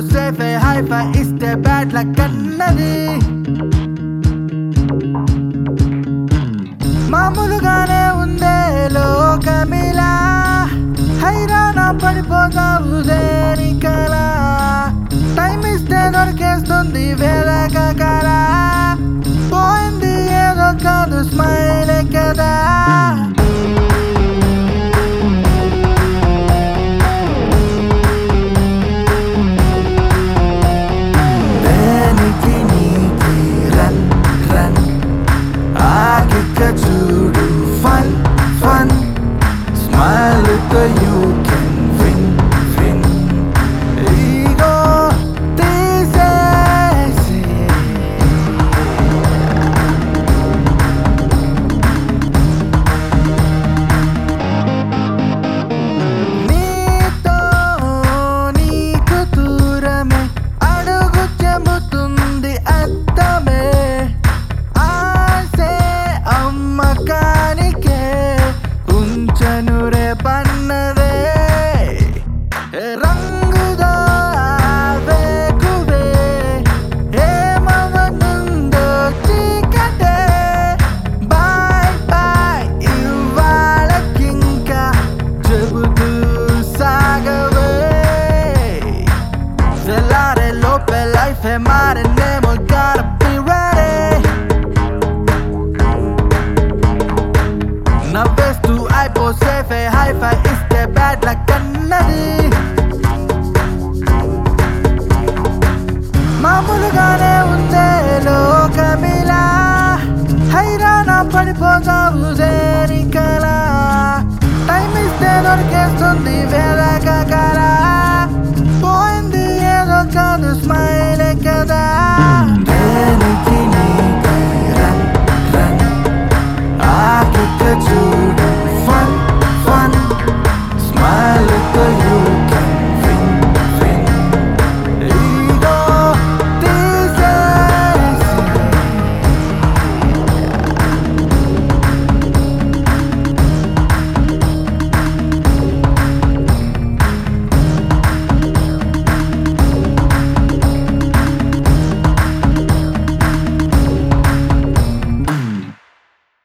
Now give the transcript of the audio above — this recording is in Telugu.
సేఫే హైఫై ఇస్తే బ్యాడ్ లక్ అన్నది మామూలుగానే ఉందే లోకమిలా హైరాణ పడిపోతావు దేనికలా టైం ఇస్తే దొరికేస్తుంది వేదకల పోయింది ఏదో కాదు స్మైలే కదా చూడు fun fun smile you can win win ego తీసేసి నీతో నీకు దూరమే అడుగు చెబుతుంది అర్థమే అమ్మకానికే ఉంచను రే పన్నదే రంగుదో వేకువే ఏమవనుందో చీకటే బాయ్ బాయ్ ఇవాళకింకా చెబుతూ సాగవే తెల్లారే లోపే లైఫే మారినేమో gotta be ready నవ్వేస్తూ అయిపో సేఫే హైఫై ఇస్తే బ్యాడ్ లక్ అన్నది మామూలుగానే ఉందే లోకమిలా హైరాణ పడిపోతావు దేనికలా టైం ఇస్తే దొరికేస్తుంది